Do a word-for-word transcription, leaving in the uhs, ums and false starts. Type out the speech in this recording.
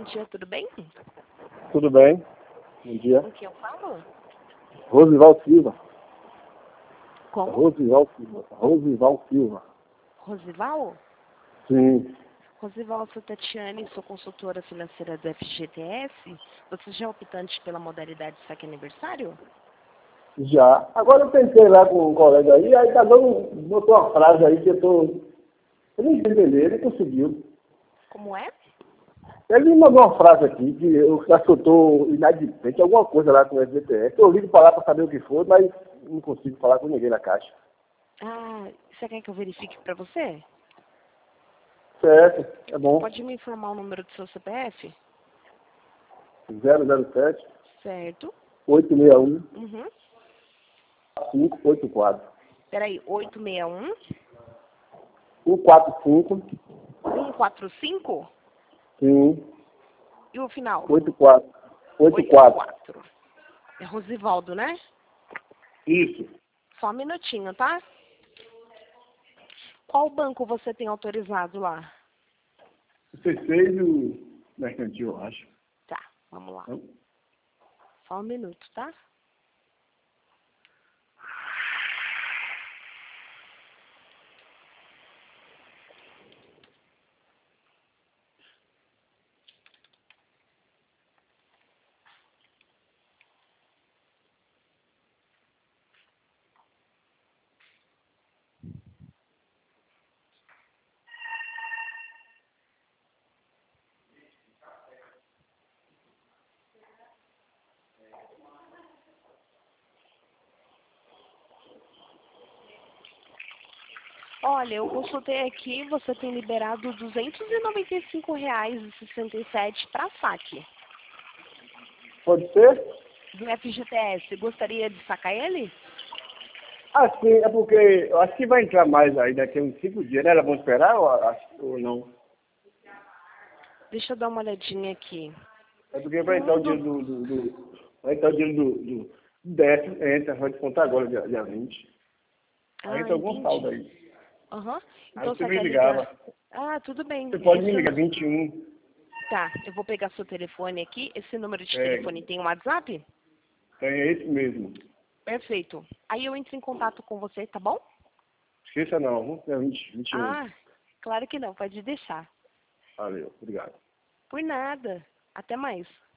bom dia, tudo bem? Tudo bem? Bom dia. Com quem eu falo? Rosival Silva. Como? Rosival Silva. Rosival Silva. Rosival? Sim. Rosival, sou Tatiane, sou consultora financeira do F G T S. Você já é optante pela modalidade saque aniversário? Já. Agora eu tentei lá com um colega aí, aí cada um botou uma frase aí que eu tô... Eu nem entendi, ele conseguiu. Como é? Ele me mandou uma frase aqui, que eu acho que eu tô inadimplente, alguma coisa lá com o F G T S. Eu ligo para lá para saber o que for, mas não consigo falar com ninguém na caixa. Ah, você quer que eu verifique para você? Certo, é bom. Pode me informar o número do seu C P F? zero zero sete, Certo. oito seis um, Uhum. cinco oito quatro. Peraí, oito seis um, um quatro cinco, um quatro cinco sim, e o final? oito quatro. oito oito quatro. quatro. É Rosivaldo, né? Isso. Só um minutinho, tá? Qual banco você tem autorizado lá? O C seis e o mercantil, eu acho. Tá, vamos lá. Então, Só um minuto, tá? Olha, eu consultei aqui, você tem liberado duzentos e noventa e cinco reais e sessenta e sete para saque pode ser? do F G T S. Gostaria de sacar ele? Ah, sim, é porque eu acho que vai entrar mais aí daqui a uns cinco dias, né? Era bom esperar ou, ou não? Deixa eu dar uma olhadinha aqui. É porque vai entrar o dia Segundo... do... do, do vai entrar o dia do, do décimo, entra, vai descontar agora, dia, dia vinte. Aí Ah, tem algum saldo entendi. aí. Aham. Aí Então você você me quer liberar? ligava. Ah, tudo bem. Você pode me Esse... ligar, vinte e um. Tá, eu vou pegar seu telefone aqui. Esse número de É, telefone tem um WhatsApp? tem esse mesmo. Perfeito. Aí eu entro em contato com você, tá bom? Esqueça não, viu? É vinte, vinte e um. Ah, claro que não, pode deixar. Valeu, obrigado. Por nada. Até mais.